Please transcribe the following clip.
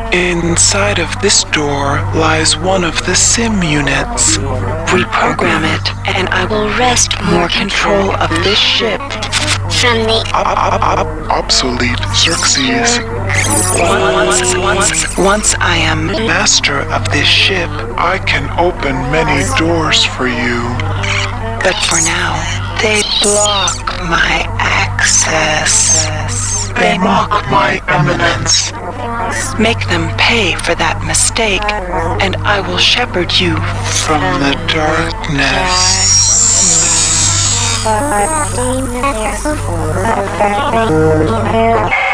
Inside of this door lies one of the sim units. Reprogram it, and I will wrest more control of this ship From the Obsolete Xerxes. Once I am master of this ship, I can open many doors for you. but for now, they block my access. They mock my eminence. Make them pay for that mistake, and I will shepherd you from the darkness.